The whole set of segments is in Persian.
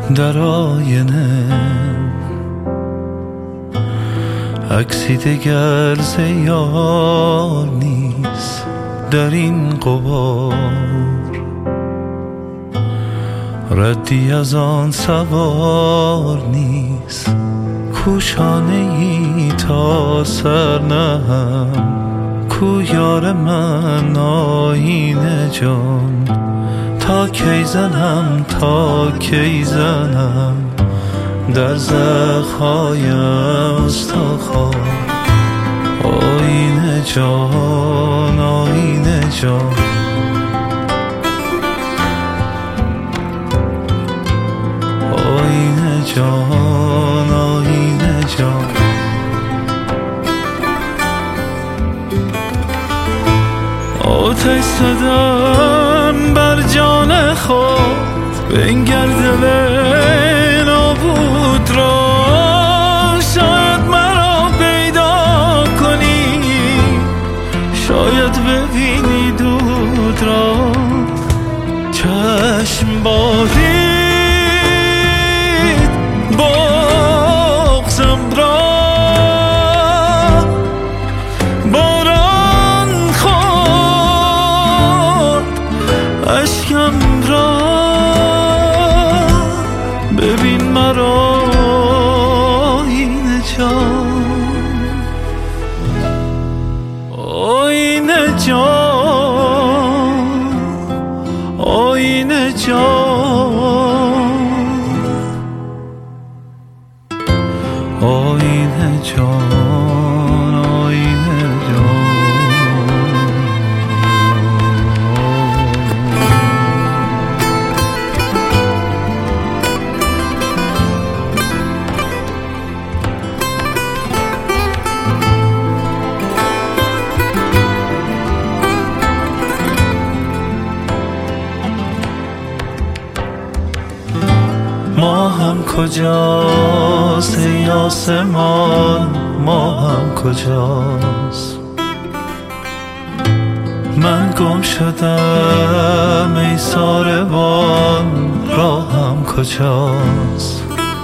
در آینه عکسی دگر ز یار نیست در این غبار، ردی از آن سوار نیست کو شانه ای تا سر نهم، کو یار من آیینه جان، تا کی زنم تا کی زنم در زخم‌های استخوان. آیینه جان آیینه جان، آیینه جان آیینه جان. آتش زدم بر جان خود بنگر دل نابود را، شاید مرا پیدا کنی، شاید ببینی دود را. چشم بارید بغضم را، باران خورد اشکم را، ببین مرا آینه جان، آینه جان، آینه جان، آینه جان، آینه جان. ما هم کجاست ای آسمان، ما هم کجاست؟ من گم شدم ای ساربان، راهم کجاست؟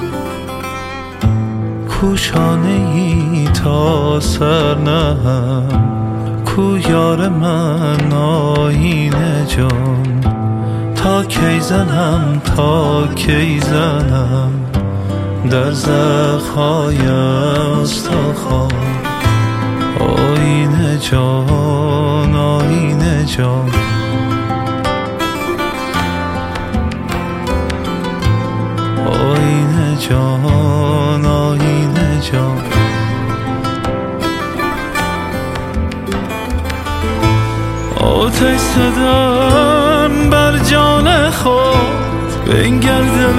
کو شانه ای تا سر نهم، کو یار من آیینه جان، تا کی زنم تا کی زنم در زخم‌های استخوان. آینه جان آینه جان، آینه جان آینه جان. آتش زدم بر جان خود بنگر دل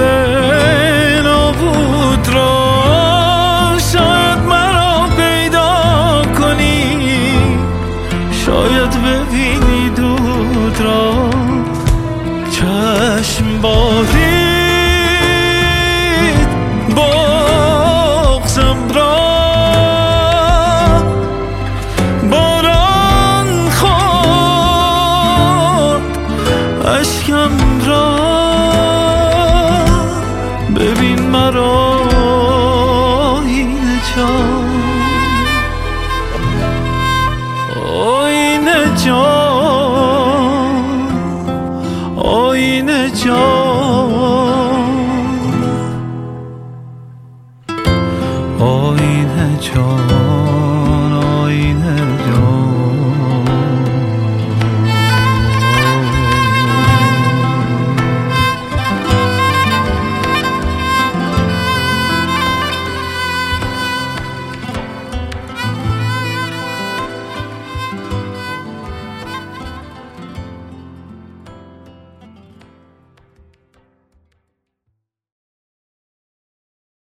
نابود را، شاید مرا پیدا کنی، شاید ببینی دود را. چشم بارید بغضم را، باران خورد اشکم را، ببین مرا آینه جان، آینه جان.